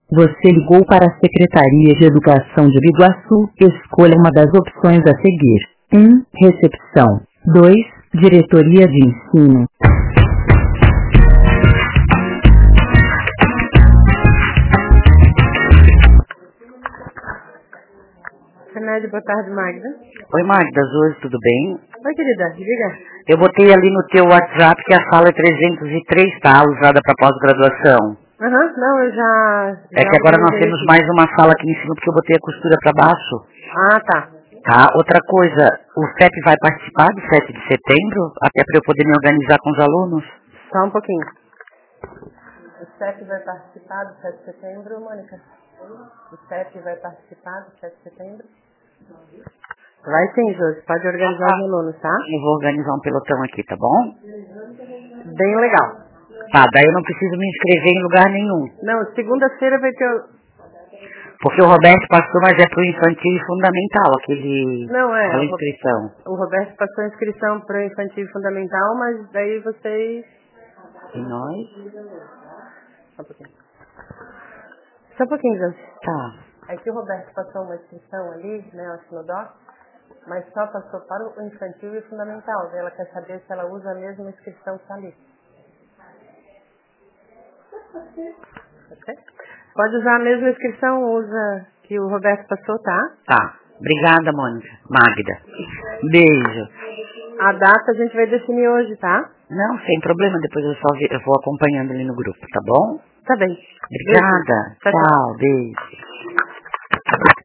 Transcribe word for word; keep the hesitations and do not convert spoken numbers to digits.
Você ligou para a Secretaria de Educação de Biguaçu. Escolha uma das opções a seguir. um. Recepção. dois. Diretoria de Ensino. Remédio, boa tarde, Magda. Oi, Magda, hoje tudo bem? Oi, querida, diga. Eu botei ali no teu WhatsApp que a sala é trezentos e três, tá? Usada para pós-graduação. Aham, uhum, não, eu já... É já que agora nós temos aqui. mais uma sala aqui em cima porque eu botei a costura para baixo. Ah, tá. Tá, outra coisa, o F E P vai participar do sete de setembro? Até para eu poder me organizar com os alunos? Só um pouquinho. O S E P vai participar do sete de setembro, Mônica? O S E P vai participar do sete de setembro? Vai sim, Josi. Pode organizar ah, os alunos, tá? Eu vou organizar um pelotão aqui, tá bom? Bem legal. Tá, daí eu não preciso me inscrever em lugar nenhum. Não, segunda-feira vai ter... Porque o Roberto passou, mas é pro infantil e fundamental, aquele... Não, é. A inscrição. O Roberto passou a inscrição pro infantil e fundamental, mas daí vocês... E nós? Só um pouquinho. Só um pouquinho, Josi. Tá. É que o Roberto passou uma inscrição ali, né, acho no D O C, mas só passou para o infantil e fundamental. Ela quer saber se ela usa a mesma inscrição que está ali. Okay? Pode usar a mesma inscrição, usa que o Roberto passou, tá? Tá. Obrigada, Mônica. Magda. Beijo. A data a gente vai definir hoje, tá? Não, sem problema. Depois eu só vi, eu vou acompanhando ali no grupo, tá bom? Tá bem. Obrigada. Beijo. Tchau, tchau. Beijo.